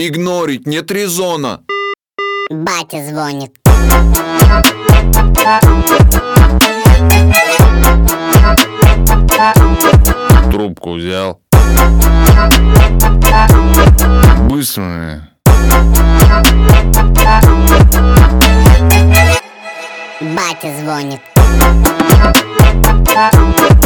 Игнорить нет резона. Батя звонит. Трубку взял. Быстро. Батя звонит.